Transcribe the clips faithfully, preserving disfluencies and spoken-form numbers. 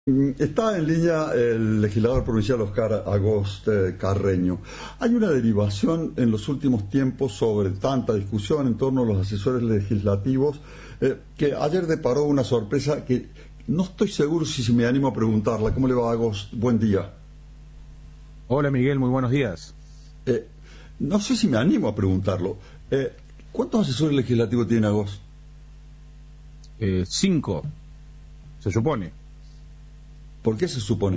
Está en línea el legislador provincial Oscar Agost eh, Carreño. Hay una derivación en los últimos tiempos sobre tanta discusión en torno a los asesores legislativos eh, que ayer deparó una sorpresa que no estoy seguro si se me animo a preguntarla. ¿Cómo le va, Agost? Buen día. Hola, Miguel, muy buenos días. Eh, no sé si me animo a preguntarlo. Eh, ¿Cuántos asesores legislativos tiene Agost? Eh, cinco, se supone. ¿Por qué se supone?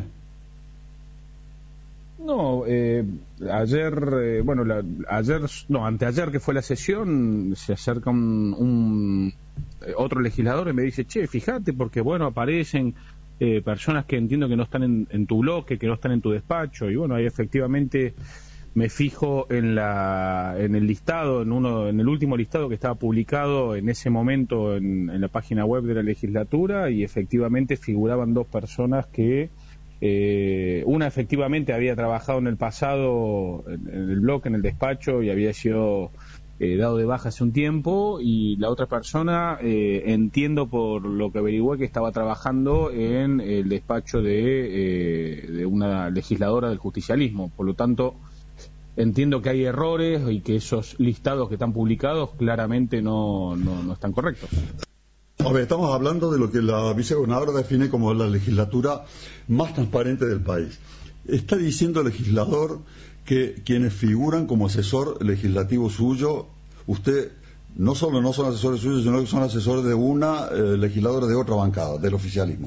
No, eh, ayer, eh, bueno, la, ayer, no, anteayer que fue la sesión, se acerca un, un eh, otro legislador y me dice, che, fíjate, porque bueno, aparecen eh, personas que entiendo que no están en, en tu bloque, que no están en tu despacho, y bueno, ahí efectivamente me fijo en la, en el listado, en uno, en el último listado que estaba publicado en ese momento en, en la página web de la legislatura, y efectivamente figuraban dos personas que eh, una efectivamente había trabajado en el pasado en, en el bloque, en el despacho, y había sido eh, dado de baja hace un tiempo, y la otra persona eh, entiendo por lo que averigüé que estaba trabajando en el despacho de, eh, de una legisladora del justicialismo. Por lo tanto, entiendo que hay errores y que esos listados que están publicados claramente no, no, no están correctos. A ver, estamos hablando de lo que la vicegobernadora define como la legislatura más transparente del país. Está diciendo el legislador que quienes figuran como asesor legislativo suyo, usted no solo no son asesores suyos, sino que son asesores de una eh, legisladora de otra bancada, del oficialismo.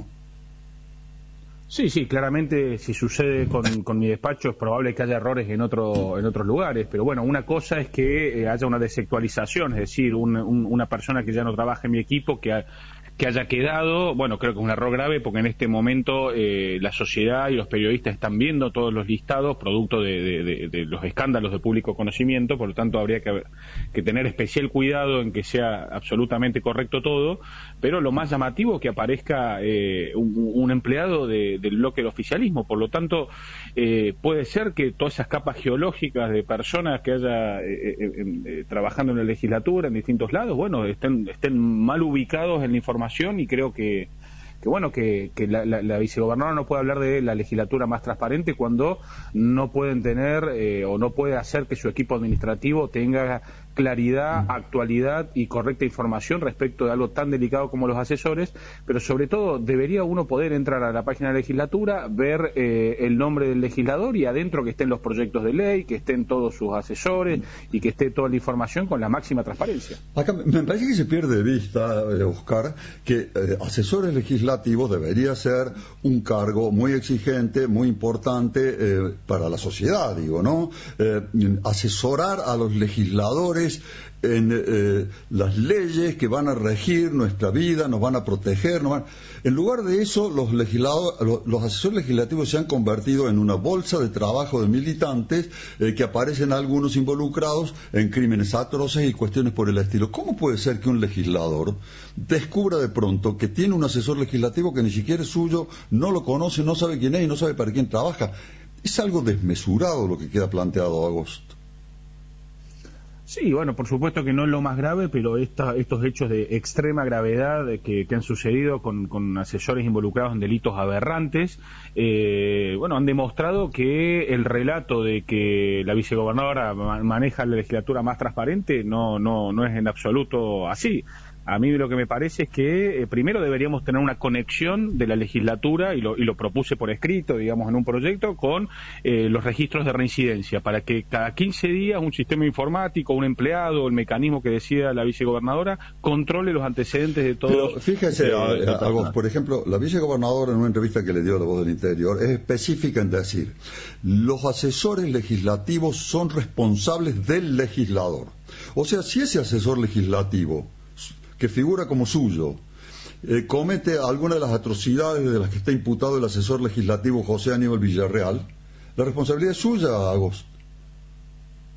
Sí, sí, claramente si sucede con, con mi despacho es probable que haya errores en otro, en otros lugares, pero bueno, una cosa es que eh, haya una desactualización, es decir, un, un, una persona que ya no trabaja en mi equipo, que, ha, que haya quedado, bueno, creo que es un error grave porque en este momento eh, la sociedad y los periodistas están viendo todos los listados, producto de, de, de, de los escándalos de público conocimiento, por lo tanto habría que, que tener especial cuidado en que sea absolutamente correcto todo, pero lo más llamativo es que aparezca eh, un, un empleado de del bloque del oficialismo, por lo tanto eh, puede ser que todas esas capas geológicas de personas que haya eh, eh, eh, trabajando en la legislatura en distintos lados, bueno, estén, estén mal ubicados en la información, y creo que que bueno, que, que la, la, la vicegobernadora no puede hablar de la legislatura más transparente cuando no pueden tener eh, o no puede hacer que su equipo administrativo tenga claridad, actualidad y correcta información respecto de algo tan delicado como los asesores, pero sobre todo debería uno poder entrar a la página de la legislatura, ver eh, el nombre del legislador y adentro que estén los proyectos de ley, que estén todos sus asesores y que esté toda la información con la máxima transparencia. Acá me parece que se pierde de vista, eh, Oscar, que eh, asesores legislativos debería ser un cargo muy exigente, muy importante eh, para la sociedad, digo, ¿no? Eh, asesorar a los legisladores en eh, las leyes que van a regir nuestra vida, nos van a proteger, nos van... En lugar de eso, los legisladores, los, los asesores legislativos se han convertido en una bolsa de trabajo de militantes eh, que aparecen algunos involucrados en crímenes atroces y cuestiones por el estilo. ¿Cómo puede ser que un legislador descubra de pronto que tiene un asesor legislativo que ni siquiera es suyo, no lo conoce, no sabe quién es y no sabe para quién trabaja? Es algo desmesurado lo que queda planteado, Agost. Sí, bueno, por supuesto que no es lo más grave, pero esta, estos hechos de extrema gravedad que, que han sucedido con, con asesores involucrados en delitos aberrantes, eh, bueno, han demostrado que el relato de que la vicegobernadora maneja la legislatura más transparente no, no, no es en absoluto así. A mí lo que me parece es que eh, primero deberíamos tener una conexión de la legislatura, y lo, y lo propuse por escrito, digamos, en un proyecto, con eh, los registros de reincidencia, para que cada quince días un sistema informático, un empleado, el mecanismo que decida la vicegobernadora, controle los antecedentes de todos. Pero fíjese, eh, Agost, por ejemplo, la vicegobernadora en una entrevista que le dio a La Voz del Interior es específica en decir, los asesores legislativos son responsables del legislador. O sea, si ese asesor legislativo que figura como suyo, eh, comete alguna de las atrocidades de las que está imputado el asesor legislativo José Aníbal Villarreal, la responsabilidad es suya, Agost.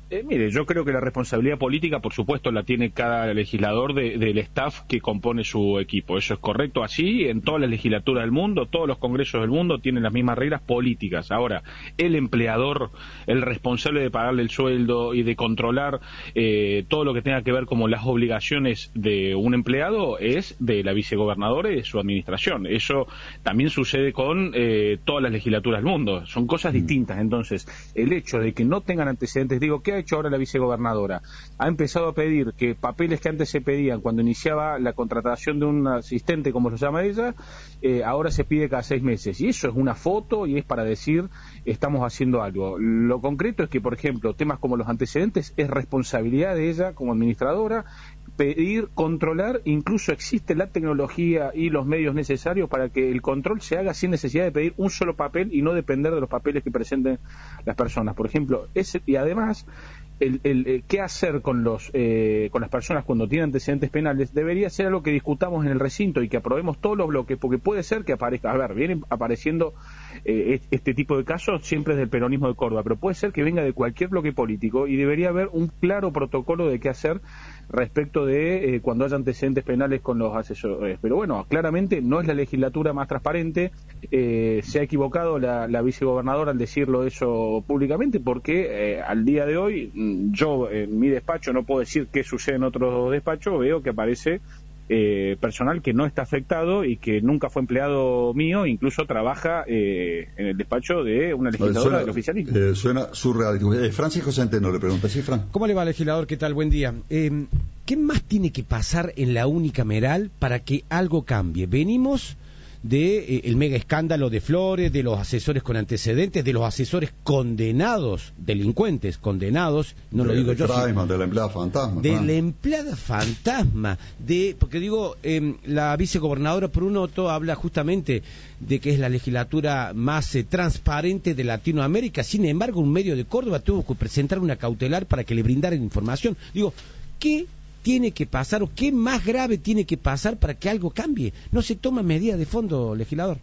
Eh, mire, yo creo que la responsabilidad política, por supuesto, la tiene cada legislador de, del staff que compone su equipo. Eso es correcto así, en todas las legislaturas del mundo, todos los congresos del mundo tienen las mismas reglas políticas. Ahora, el empleador, el responsable de pagarle el sueldo y de controlar eh, todo lo que tenga que ver como las obligaciones de un empleado es de la vicegobernadora y de su administración. Eso también sucede con eh, todas las legislaturas del mundo. Son cosas distintas. Entonces, el hecho de que no tengan antecedentes, digo, ¿qué ha hecho ahora la vicegobernadora? Ha empezado a pedir que papeles que antes se pedían cuando iniciaba la contratación de un asistente, como se llama ella, eh, ahora se pide cada seis meses. Y eso es una foto y es para decir, estamos haciendo algo. Lo concreto es que, por ejemplo, temas como los antecedentes es responsabilidad de ella como administradora pedir, controlar, incluso existe la tecnología y los medios necesarios para que el control se haga sin necesidad de pedir un solo papel y no depender de los papeles que presenten las personas. Por ejemplo, ese, y además, el, el, el qué hacer con los eh, con las personas cuando tienen antecedentes penales debería ser algo que discutamos en el recinto y que aprobemos todos los bloques, porque puede ser que aparezca, a ver, vienen apareciendo eh, este tipo de casos siempre es del peronismo de Córdoba, pero puede ser que venga de cualquier bloque político y debería haber un claro protocolo de qué hacer respecto de eh, cuando haya antecedentes penales con los asesores. Pero bueno, claramente no es la legislatura más transparente, eh, se ha equivocado la, la vicegobernadora al decirlo eso públicamente, porque eh, al día de hoy, yo en mi despacho, no puedo decir qué sucede en otros despachos, veo que aparece eh, personal que no está afectado y que nunca fue empleado mío, incluso trabaja eh, en el despacho de una legisladora suena, del oficialismo. Eh, suena surreal. Eh, Francisco Centeno le pregunta, ¿sí, Fran? ¿Cómo le va, legislador? ¿Qué tal? Buen día. Eh, ¿Qué más tiene que pasar en la unicameral para que algo cambie? Venimos de eh, el mega escándalo de Flores, de los asesores con antecedentes, de los asesores condenados, delincuentes condenados, no de, lo digo de yo, Kraima, sí, de la empleada fantasma, de claro. la empleada fantasma, de porque digo, eh, la vicegobernadora Prunoto habla justamente de que es la legislatura más eh, transparente de Latinoamérica. Sin embargo, un medio de Córdoba tuvo que presentar una cautelar para que le brindaran información. Digo, ¿qué tiene que pasar o qué más grave tiene que pasar para que algo cambie? No se toma medidas de fondo, legislador.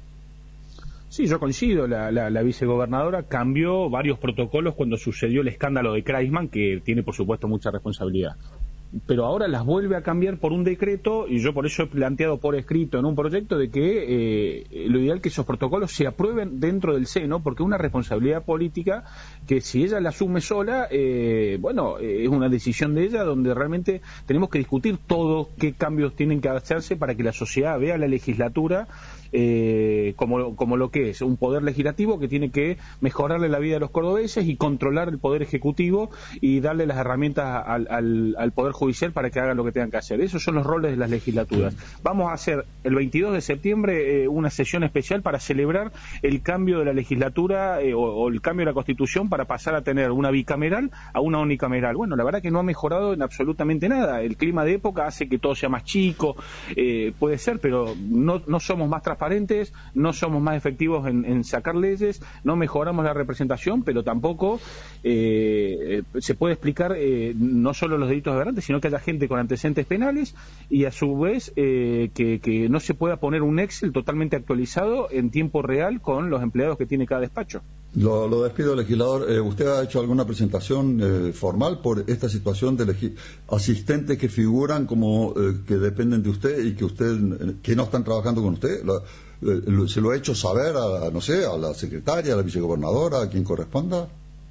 Sí, yo coincido. La, la, la vicegobernadora cambió varios protocolos cuando sucedió el escándalo de Kreisman, que tiene, por supuesto, mucha responsabilidad. Pero ahora las vuelve a cambiar por un decreto y yo por eso he planteado por escrito en un proyecto de que eh, lo ideal es que esos protocolos se aprueben dentro del seno, porque es una responsabilidad política que si ella la asume sola, eh, bueno, eh, es una decisión de ella donde realmente tenemos que discutir todo qué cambios tienen que hacerse para que la sociedad vea a la legislatura eh, como, como lo que es, un poder legislativo que tiene que mejorarle la vida a los cordobeses y controlar el poder ejecutivo y darle las herramientas al, al, al poder judicial para que hagan lo que tengan que hacer. Esos son los roles de las legislaturas. Vamos a hacer el veintidós de septiembre eh, una sesión especial para celebrar el cambio de la legislatura eh, o, o el cambio de la Constitución para pasar a tener una bicameral a una unicameral. Bueno, la verdad que no ha mejorado en absolutamente nada. El clima de época hace que todo sea más chico, eh, puede ser, pero no, no somos más transparentes, no somos más efectivos en, en sacar leyes, no mejoramos la representación, pero tampoco eh, se puede explicar eh, no solo los delitos aberrantes, sino que haya gente con antecedentes penales y a su vez eh, que, que no se pueda poner un Excel totalmente actualizado en tiempo real con los empleados que tiene cada despacho. Lo, lo despido, legislador. Eh, ¿Usted ha hecho alguna presentación eh, formal por esta situación de asistentes que figuran como eh, que dependen de usted y que usted que no están trabajando con usted? Lo, eh, ¿Se lo ha hecho saber a, no sé, a la secretaria, a la vicegobernadora, a quien corresponda?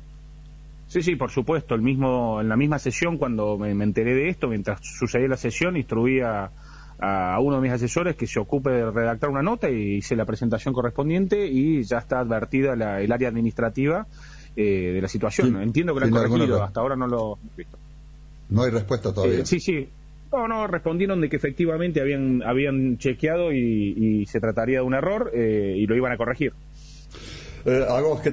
Sí, sí, por supuesto. El mismo, en la misma sesión, cuando me, me enteré de esto, mientras sucedía la sesión, instruí a, a uno de mis asesores que se ocupe de redactar una nota y hice la presentación correspondiente y ya está advertida la, el área administrativa eh, de la situación. Sí, entiendo que lo han corregido, hasta ahora no lo he visto. No hay respuesta todavía. Eh, sí, sí. No, no, respondieron de que efectivamente habían, habían chequeado y, y se trataría de un error eh, y lo iban a corregir. Eh, hago que